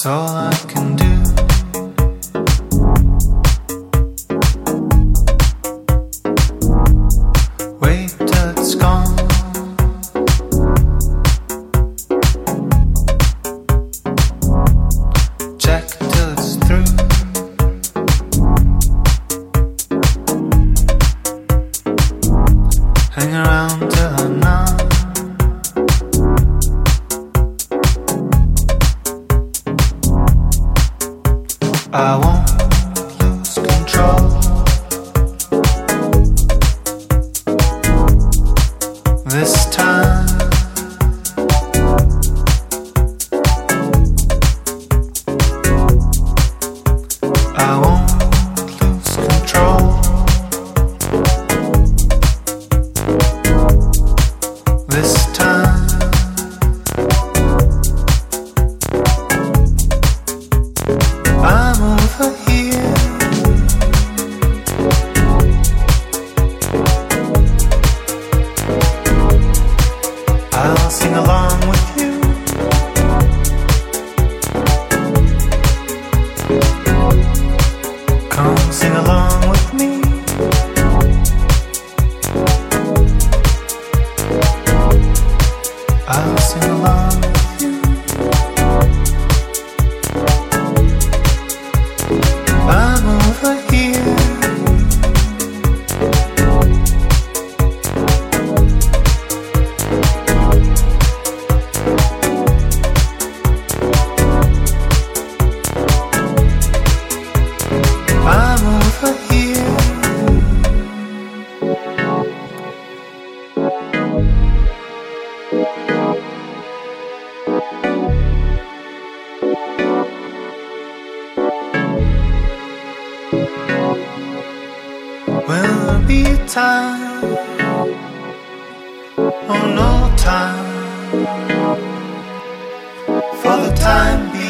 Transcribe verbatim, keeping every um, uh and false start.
all I can do. Wait till it's gone. Check till it's through. Hang around till I'm not. I won't lose control. This time I won't lose control. This time I'm over here. I'll sing along with you. Come sing along with me. I'll sing along with you. I'm over here. I'm over here. Will there be a time? Oh, no time. For the time being